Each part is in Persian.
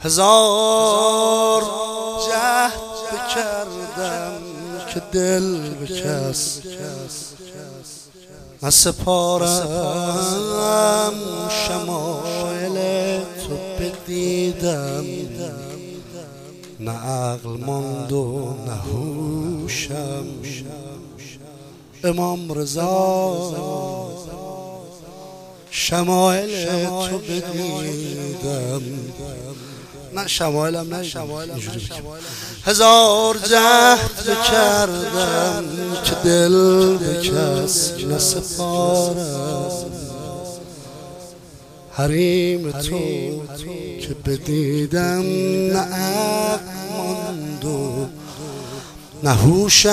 هزار جهد بکردم که دل به کس نسپارم، شمایل تو بدیدم، نه عقل ماند و نه هوشم. امام رضا شمایل تو بدیدم، نه شمایلم نه اینجوری. هزار جهد بکردم که دل به کس نسپارم، حریم تو که بدیدم، نه عقل ماند و نه هوشم.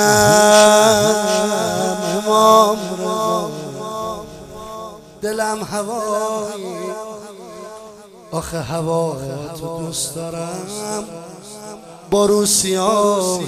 امام رضا دلم هوایی، آخه هوا تو دوست دارم، با رو سیاهی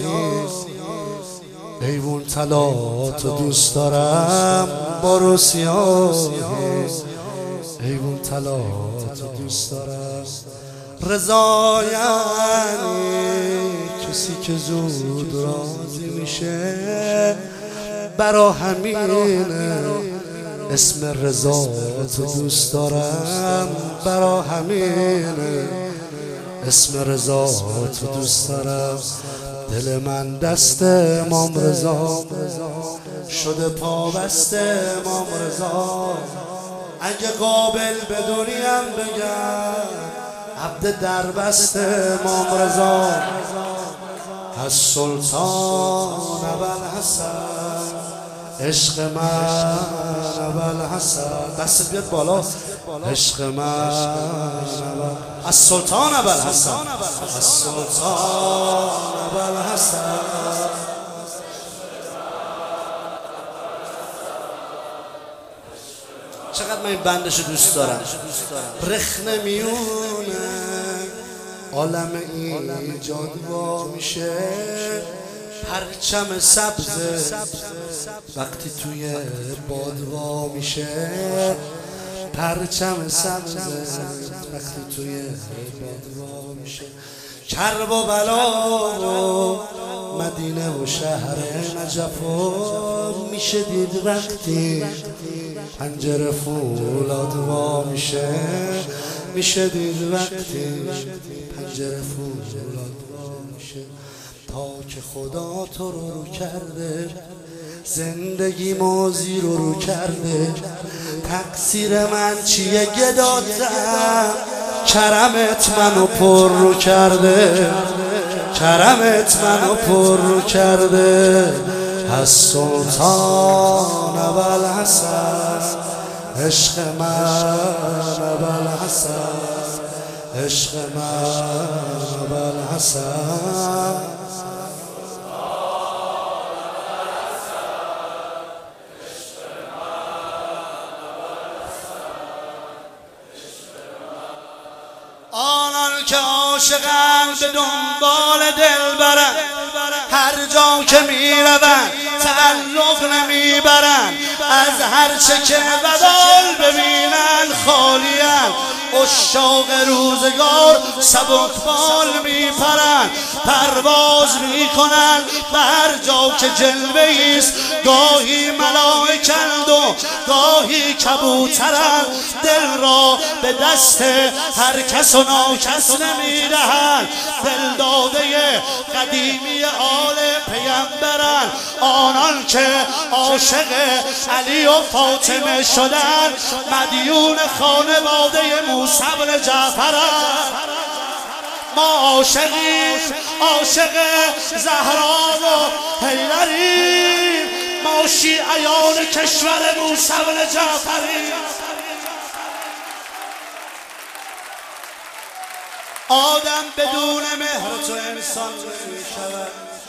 ایوون طلا تو دوست دارم، با رو سیاهی ایوون طلا تو دوست دارم. رضا یعنی کسی که زود راضی میشه، برا همینه اسم رضا تو دوست دارم، برا همینه اسم رضا تو دوست دارم. دل من دست امام رضا شده پابست امام رضا، اگه قابل بدونیم بگم عبد دربست امام رضا. از سلطان ابوالحسن عشق من ابوالحسن، دست بیاد بالا، عشق من از سلطان ابوالحسن، از سلطان ابوالحسن. چقدر من این بندشو دوست دارم. رخنه میونه عالم ایجاد وا میشه، پرچم سبز وقتی توی باد وا میشه، پرچم سبز وقتی توی باد وا میشه. کرب و بلا و مدینه و شهر نجف میشه دید وقتی پنجره فولاد وا میشه، میشه دید وقتی پنجره فولاد وا میشه. تا که خدا تو رو کرده، زندگی موزی رو کرده، تقصیر من چیه گداتم، کرمت منو پر رو کرده، کرمت منو پر رو کرده. از سلطان ابوالحسن عشق من ابوالحسن، عشق من ابوالحسن. آنان که عاشقند به دنبال دل برند، هر جا که میروند تعلق نمیبرند، از هر چه که بدال ببینند خالیند. عشاق روزگار سبکبال میپرند، پرواز میکنند به هر جا که جلوه ایست، گاهی ملائکند و گاهی کبوترند. دل را به دست هر کس و ناکس نمیدهند، دل داده قدیمی آل پیمبرند. آنان که عاشق علی و فاطمه شدند، مدیون خانواده موسی بن جعفرند. ما عاشقیم، عاشق زهرا و حیدریم، ما شیعیان کشور موسی بن جعفریم. آدم بدون مهر تو انسان نمی شود،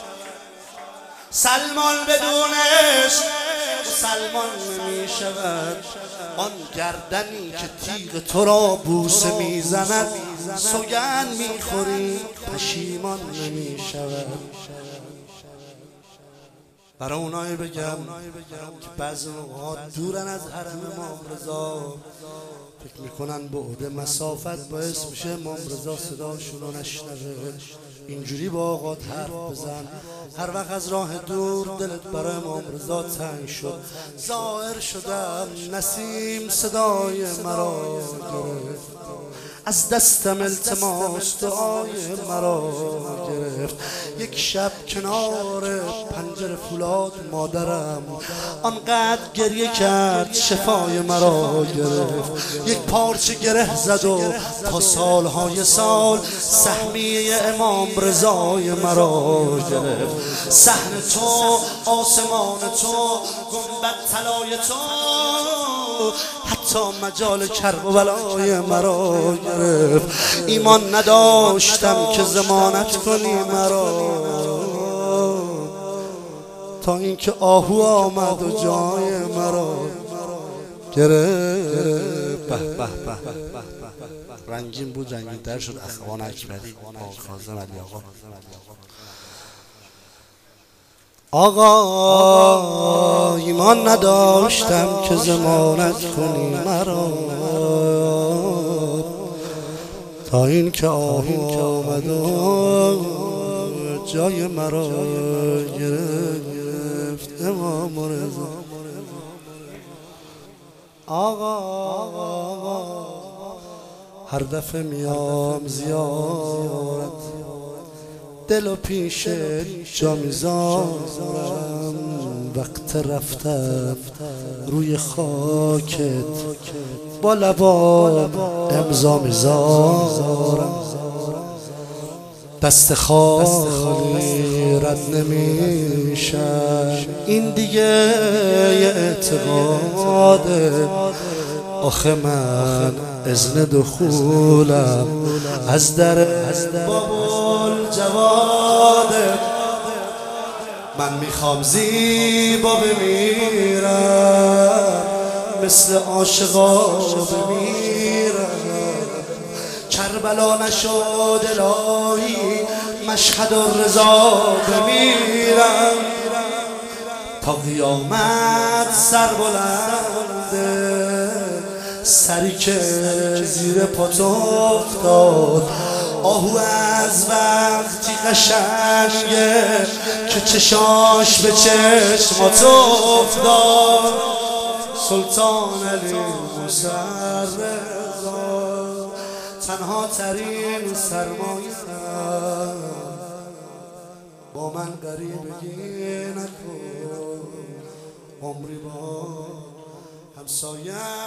سلمان بدون عشق سلمان نمی شود. آن گردنی که تیغ تو را بوسه می زند، سوگند می خوری پشیمان نمی شود. برای اونایی بگم که بعضی اوقات دورن از حرم امام رضا، فکر میکنن بعد مسافت باعث میشه امام رضا صداشون رو نشنوه. اینجوری با آقات حرف بزن. هر وقت از راه دور دلت برای امام رضا تنگ شد، ظاهر شدم نسیم صدای مرا گرفت، از دستم التماس دعای مرا گرفت. یک شب کنار پنجره فولاد مادرم آنقدر گریه کرد شفای مرا گرفت. یک پارچه گره زد و تا سالهای سال سهمیه امام رضای مرا گرفت. صحن تو، آسمان تو، گنبد طلای تو، حتی مجال کرب و بلای مرا گرفت. ایمان نداشتم که ضمانت کنی مرا، تا اینکه آهو آمد و جای مرا گرفت. به به به رنگین بود، رنگین تر شد. اخوان اکبری، کاظم علی آقا ایمان نداشتم که ضمانت کنی مرا، تا این که آهو آمد و جای مرا گرفت. امام رضا آقا هر دفعه میام زیارت، دل و پیش جا میذارم، وقت رفتم روی خاکت با لبام امضا میذارم. دست خالی رد نمیشم، این دیگه یه اعتقاده. آخه من اذن دخولم از در بابل جواده، من میخوام زیبا بمیرم، مثل عاشقا بمیرم. کربلا نشد الهی مشهد الرضا بمیرم، تا قیامت سر بلنده، سری که زیر پات افتاد. آهو از وقتی قشنگه که چشاش به چشمات افتاد. سلطان علی موسی رضا تنها ترین سرمایه، با من غریبگی نکن، عمری با همسایه